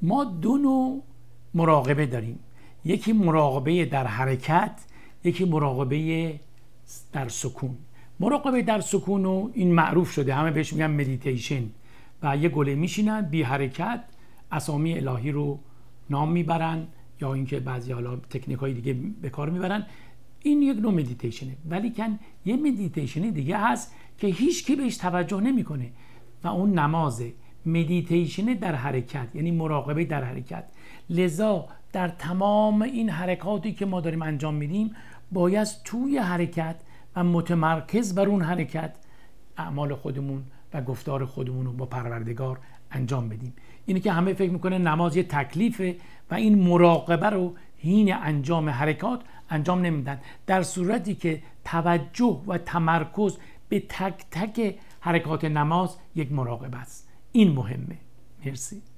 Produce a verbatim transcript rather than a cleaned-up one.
ما دو نوع مراقبه داریم، یکی مراقبه در حرکت، یکی مراقبه در سکون. مراقبه در سکون و این معروف شده، همه بهش میگن مدیتیشن و یه گله میشینن بی حرکت اسامی الهی رو نام میبرن یا اینکه بعضی حالا تکنیک‌های دیگه به کار میبرن. این یک نوع مدیتیشنه. ولی کن یه مدیتیشن دیگه هست که هیچ کی بهش توجه نمیکنه و اون نمازه. مدیتیشن در حرکت یعنی مراقبه در حرکت. لذا در تمام این حرکاتی که ما داریم انجام میدیم باید توی حرکت و متمرکز بر اون حرکت اعمال خودمون و گفتار خودمون رو با پروردگار انجام بدیم. اینه که همه فکر میکنه نماز یه تکلیفه و این مراقبه رو حین انجام حرکات انجام نمیدن، در صورتی که توجه و تمرکز به تک تک حرکات نماز یک مراقبه است. این مهمه. مرسی.